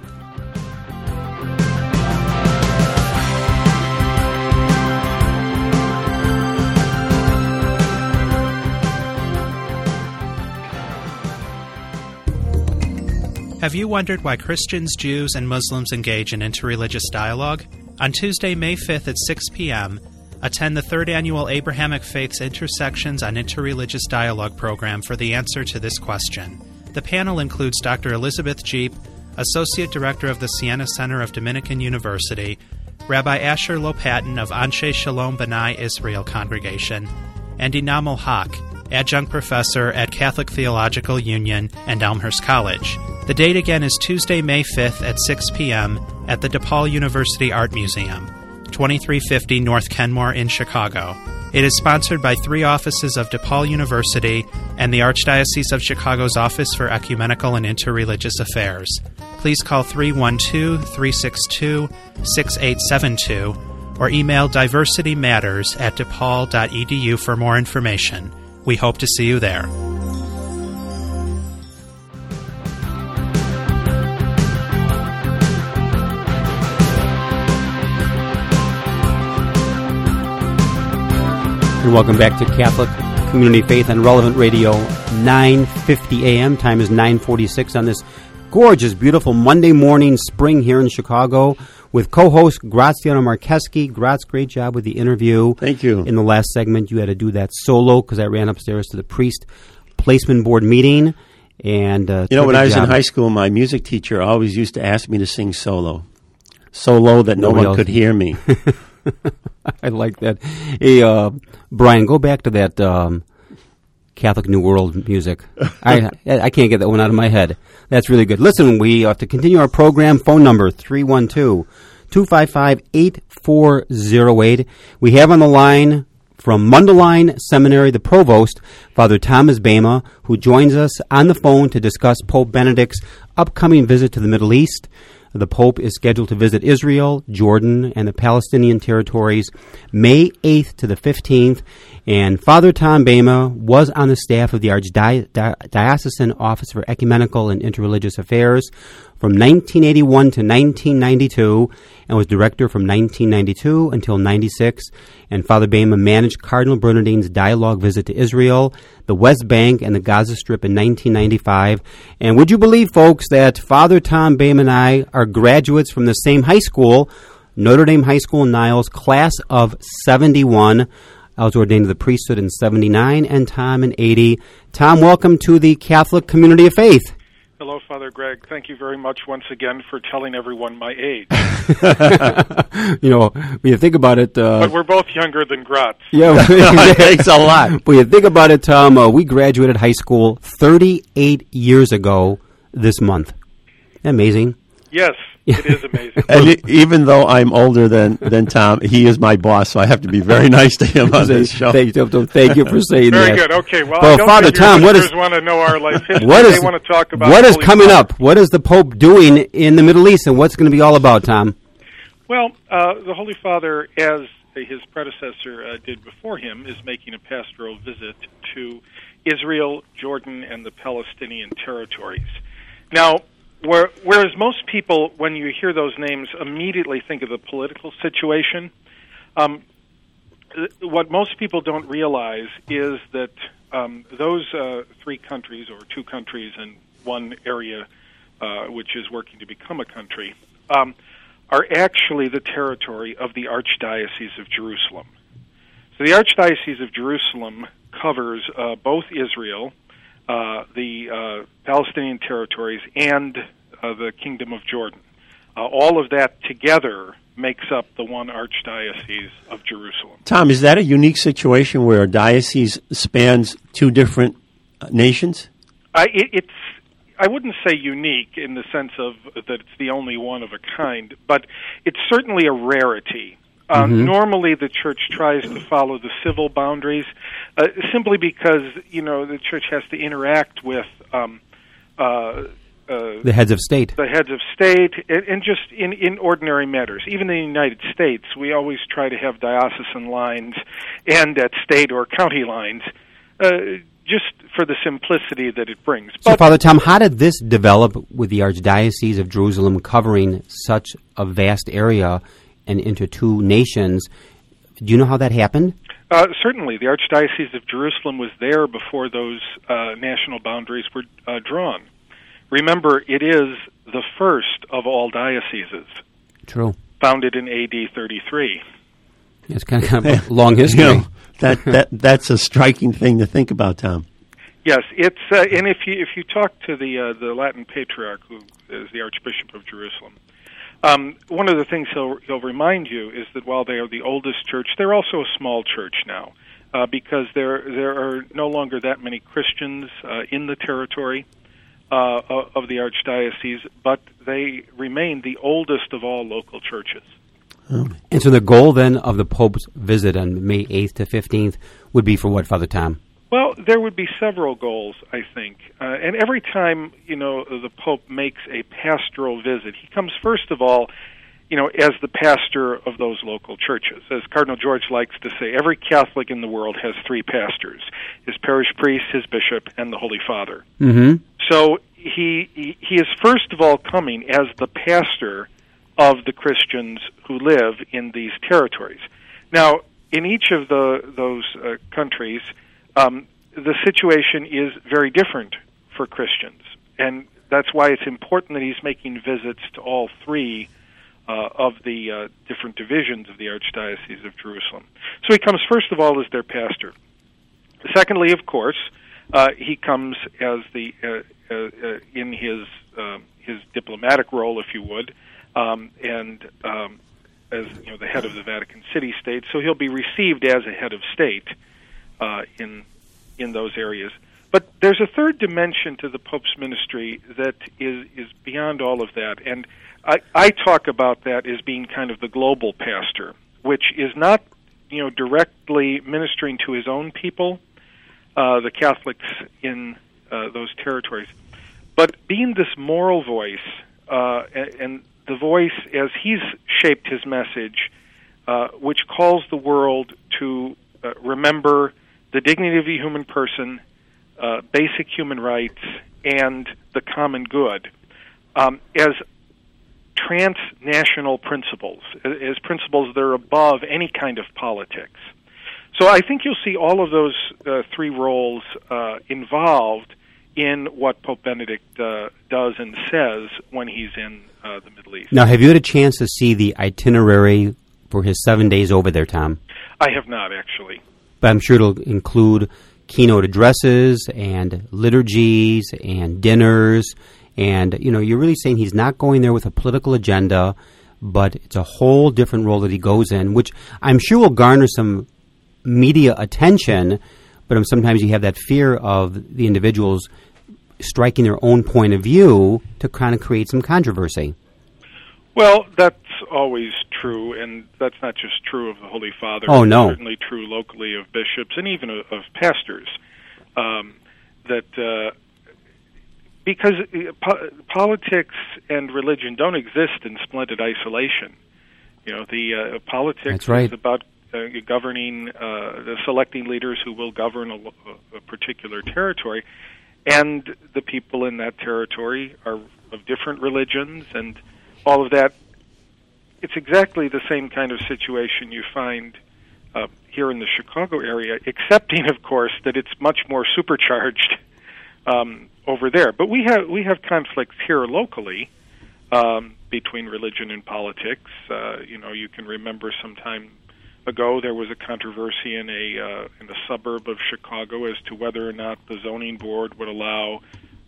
Speaker 9: Have you wondered why Christians, Jews, and Muslims engage in interreligious dialogue? On Tuesday, May 5th at 6 p.m., attend the 3rd Annual Abrahamic Faiths Intersections on Interreligious Dialogue program for the answer to this question. The panel includes Dr. Elizabeth Jeep, Associate Director of the Siena Center of Dominican University, Rabbi Asher Lopatin of Anshe Shalom B'nai Israel Congregation, and Inamul Haq, Adjunct Professor at Catholic Theological Union and Elmhurst College. The date again is Tuesday, May 5th at 6 p.m. at the DePaul University Art Museum, 2350 North Kenmore in Chicago. It is sponsored by 3 offices of DePaul University and the Archdiocese of Chicago's Office for Ecumenical and Interreligious Affairs. Please call 312-362-6872 or email diversitymatters@depaul.edu for more information. We hope to see you there.
Speaker 3: And welcome back to Catholic Community Faith on Relevant Radio, 9:50 a.m. Time is 9:46 on this gorgeous, beautiful Monday morning spring here in Chicago with co-host Graziano Marcheski. Graz, great job with the interview.
Speaker 4: Thank you.
Speaker 3: In the last segment, you had to do that solo because I ran upstairs to the priest placement board meeting. And
Speaker 4: when I was in high school, my music teacher always used to ask me to sing solo. So low that no one could hear me.
Speaker 3: I like that. Hey, Brian, go back to that Catholic New World music. I can't get that one out of my head. That's really good. Listen, we have to continue our program. Phone number 312-255-8408. We have on the line from Mundelein Seminary, the provost, Father Thomas Bema, who joins us on the phone to discuss Pope Benedict's upcoming visit to the Middle East. The Pope is scheduled to visit Israel, Jordan, and the Palestinian territories May 8th to the 15th. And Father Tom Bema was on the staff of the Archdiocesan Office for Ecumenical and Interreligious Affairs from 1981 to 1992 and was director from 1992 until 96. And Father Bema managed Cardinal Bernardine's dialogue visit to Israel, the West Bank, and the Gaza Strip in 1995. And would you believe, folks, that Father Tom Bema and I are graduates from the same high school, Notre Dame High School in Niles, class of 71. I was ordained to the priesthood in 79 and Tom in 80. Tom, welcome to the Catholic Community of Faith.
Speaker 10: Hello, Father Greg. Thank you very much once again for telling everyone my age.
Speaker 3: When you think about it...
Speaker 10: but we're both younger than Graz.
Speaker 3: Yeah,
Speaker 4: thanks a lot.
Speaker 3: When you think about it, Tom, we graduated high school 38 years ago this month. Isn't that amazing?
Speaker 10: Yes, it is amazing.
Speaker 4: And even though I'm older than Tom, he is my boss, so I have to be very nice to him on this show.
Speaker 3: Thank you for saying that.
Speaker 10: Very good. Okay. Well,
Speaker 3: I
Speaker 10: don't
Speaker 3: Father
Speaker 10: think your
Speaker 3: Tom,
Speaker 10: listeners want to know our life history. They want to talk about
Speaker 3: what is
Speaker 10: Holy
Speaker 3: coming
Speaker 10: Father.
Speaker 3: up? What is the Pope doing in the Middle East, and what's going to be all about, Tom?
Speaker 10: Well, the Holy Father, as his predecessor did before him, is making a pastoral visit to Israel, Jordan, and the Palestinian territories. Now, whereas most people, when you hear those names, immediately think of the political situation, what most people don't realize is that those 3 countries, or 2 countries and 1 area which is working to become a country, are actually the territory of the Archdiocese of Jerusalem. So the Archdiocese of Jerusalem covers both Israel, the Palestinian territories, and the Kingdom of Jordan. all of that together makes up the one Archdiocese of Jerusalem.
Speaker 4: Tom, is that a unique situation where a diocese spans two different nations?
Speaker 10: I wouldn't say unique in the sense of that it's the only one of a kind, but it's certainly a rarity. Normally, the Church tries to follow the civil boundaries, simply because the Church has to interact with
Speaker 3: the heads of state.
Speaker 10: The heads of state, and just in ordinary matters. Even in the United States, we always try to have diocesan lines and at state or county lines, just for the simplicity that it brings.
Speaker 3: So, Father Tom, how did this develop with the Archdiocese of Jerusalem covering such a vast area and into two nations? Do you know how that happened?
Speaker 10: Certainly. The Archdiocese of Jerusalem was there before those national boundaries were drawn. Remember, it is the first of all dioceses.
Speaker 3: True.
Speaker 10: Founded in A.D. 33.
Speaker 3: It's kind of a long history.
Speaker 4: That's a striking thing to think about, Tom.
Speaker 10: Yes, it's and if you talk to the Latin Patriarch, who is the Archbishop of Jerusalem, one of the things he'll remind you is that while they are the oldest church, they're also a small church now, because there are no longer that many Christians in the territory of the Archdiocese, but they remain the oldest of all local churches.
Speaker 3: And so the goal then of the Pope's visit on May 8th to 15th would be for what, Father Tom?
Speaker 10: Well, there would be several goals, I think. And every time, the Pope makes a pastoral visit, he comes, first of all, as the pastor of those local churches. As Cardinal George likes to say, every Catholic in the world has three pastors: his parish priest, his bishop, and the Holy Father.
Speaker 3: Mm-hmm.
Speaker 10: So he is, first of all, coming as the pastor of the Christians who live in these territories. Now, in each of those countries, the situation is very different for Christians, and that's why it's important that he's making visits to all three of the different divisions of the Archdiocese of Jerusalem. So he comes, first of all, as their pastor. Secondly, of course, he comes as in his diplomatic role, if you would, and as the head of the Vatican City State. So he'll be received as a head of state in those areas. But there's a third dimension to the Pope's ministry that is beyond all of that, and I talk about that as being kind of the global pastor, which is not directly ministering to his own people, the Catholics in those territories, but being this moral voice, and the voice as he's shaped his message, which calls the world to remember the dignity of the human person, basic human rights, and the common good as transnational principles, as principles that are above any kind of politics. So I think you'll see all of those three roles involved in what Pope Benedict does and says when he's in the Middle East.
Speaker 3: Now, have you had a chance to see the itinerary for his 7 days over there, Tom?
Speaker 10: I have not, actually.
Speaker 3: But I'm sure it'll include keynote addresses and liturgies and dinners. And, you're really saying he's not going there with a political agenda, but it's a whole different role that he goes in, which I'm sure will garner some media attention, but sometimes you have that fear of the individuals striking their own point of view to kind of create some controversy.
Speaker 10: Well, that's always true, and that's not just true of the Holy Father.
Speaker 3: Oh, no.
Speaker 10: It's certainly true locally of bishops and even of pastors. Because politics and religion don't exist in splendid isolation. The politics
Speaker 3: That's right.
Speaker 10: is about governing, selecting leaders who will govern a particular territory, and the people in that territory are of different religions and all of that. It's exactly the same kind of situation you find here in the Chicago area, excepting, of course, that it's much more supercharged over there. But we have conflicts here locally between religion and politics. You can remember some time ago there was a controversy in a suburb of Chicago as to whether or not the zoning board would allow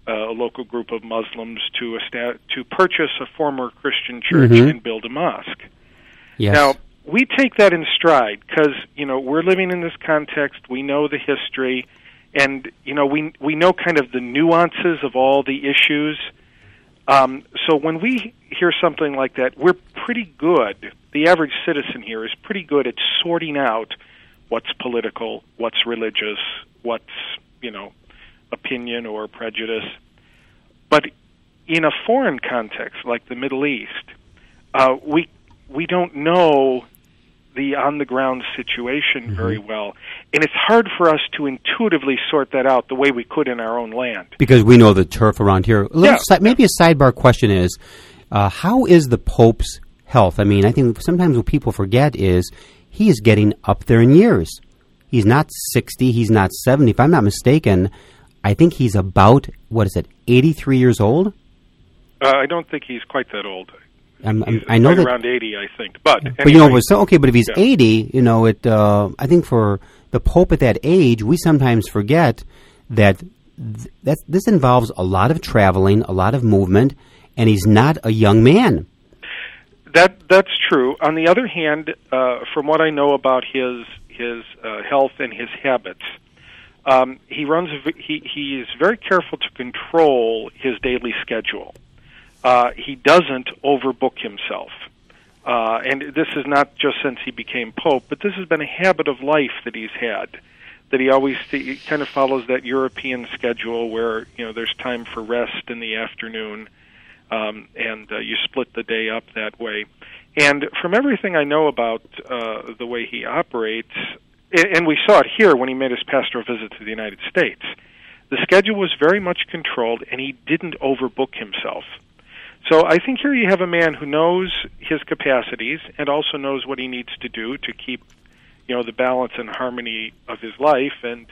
Speaker 10: a local group of Muslims to purchase a former Christian church and build a mosque.
Speaker 3: Yes.
Speaker 10: Now, we take that in stride because, we're living in this context. We know the history, and, we know kind of the nuances of all the issues. So when we hear something like that, we're pretty good. The average citizen here is pretty good at sorting out what's political, what's religious, what's, opinion or prejudice. But in a foreign context like the Middle East, we don't know the on-the-ground situation very well, and it's hard for us to intuitively sort that out the way we could in our own land.
Speaker 3: Because we know the turf around here. Maybe a sidebar question is, how is the Pope's health? I mean, I think sometimes what people forget is he is getting up there in years. He's not 60, he's not 70. If I'm not mistaken, I think he's about, 83 years old?
Speaker 10: I don't think he's quite that old.
Speaker 3: I know that
Speaker 10: around 80, I think. But
Speaker 3: anyway, but if he's 80, I think for the Pope at that age, we sometimes forget that this involves a lot of traveling, a lot of movement, and he's not a young man.
Speaker 10: That's true. On the other hand, from what I know about his health and his habits, he is very careful to control his daily schedule. He doesn't overbook himself. And this is not just since he became Pope, but this has been a habit of life that he's had, that he kind of follows that European schedule where, there's time for rest in the afternoon, and you split the day up that way. And from everything I know about the way he operates, and we saw it here when he made his pastoral visit to the United States, the schedule was very much controlled, and he didn't overbook himself. So I think here you have a man who knows his capacities and also knows what he needs to do to keep, the balance and harmony of his life. And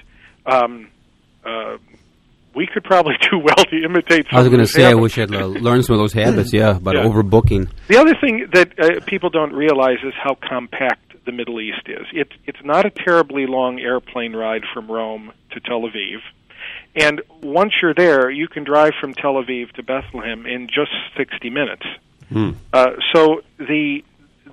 Speaker 10: we could probably do well to imitate some
Speaker 3: I was going to say,
Speaker 10: habits.
Speaker 3: I wish I'd learned some of those habits, about overbooking.
Speaker 10: The other thing that people don't realize is how compact the Middle East is. It's not a terribly long airplane ride from Rome to Tel Aviv. And once you're there, you can drive from Tel Aviv to Bethlehem in just 60 minutes. So the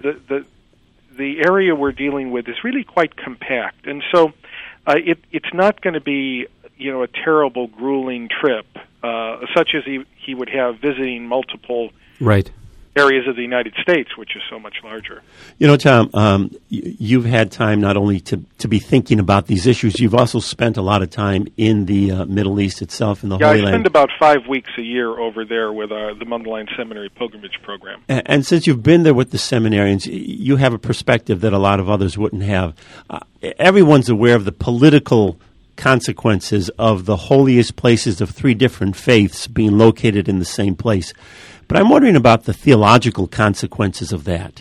Speaker 10: area we're dealing with is really quite compact, and so it's not going to be a terrible, grueling trip, such as he would have visiting multiple areas of the United States, which is so much larger.
Speaker 4: Tom, you've had time not only to be thinking about these issues, you've also spent a lot of time in the Middle East itself, in the Holy Land.
Speaker 10: I spend about 5 weeks a year over there with the Mundelein Seminary Pilgrimage Program.
Speaker 4: And since you've been there with the seminarians, you have a perspective that a lot of others wouldn't have. Everyone's aware of the political consequences of the holiest places of three different faiths being located in the same place. But I'm wondering about the theological consequences of that.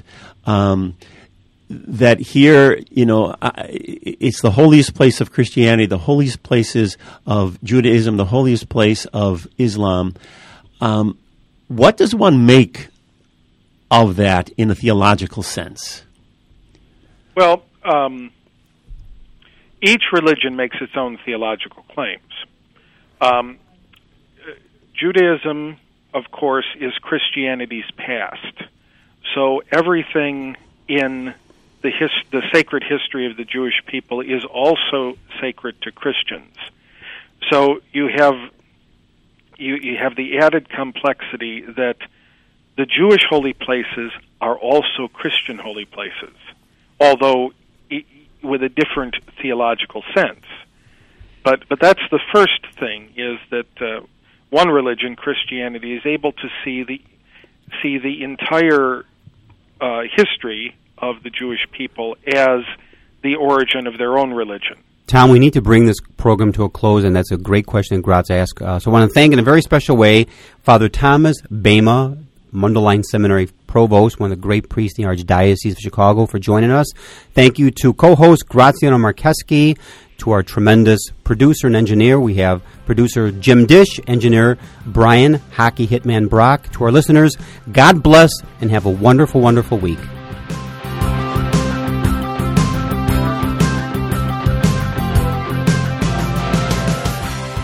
Speaker 4: That here, it's the holiest place of Christianity, the holiest places of Judaism, the holiest place of Islam. What does one make of that in a theological sense?
Speaker 10: Well, each religion makes its own theological claims. Judaism, of course, is Christianity's past. So everything in the sacred history of the Jewish people is also sacred to Christians. So you have the added complexity that the Jewish holy places are also Christian holy places, although with a different theological sense. But that's the first thing, is that one religion, Christianity, is able to see the entire history of the Jewish people as the origin of their own religion.
Speaker 3: Tom, we need to bring this program to a close, and that's a great question that Graz asked. So I want to thank in a very special way Father Thomas Bema, Mundelein Seminary Provost, one of the great priests in the Archdiocese of Chicago, for joining us. Thank you to co-host Graziano Marcheski, to our tremendous producer and engineer. We have producer Jim Dish, engineer Brian Hockey Hitman Brock. To our listeners, God bless and have a wonderful, wonderful week.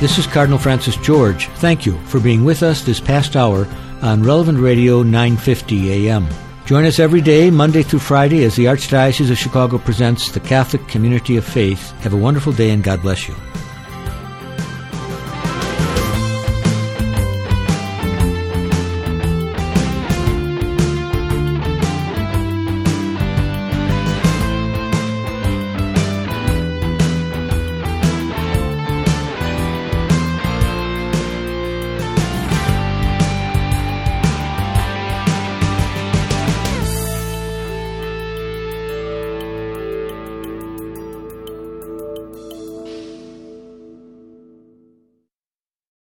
Speaker 2: This is Cardinal Francis George. Thank you for being with us this past hour on Relevant Radio 950 AM. Join us every day, Monday through Friday, as the Archdiocese of Chicago presents the Catholic Community of Faith. Have a wonderful day and God bless you.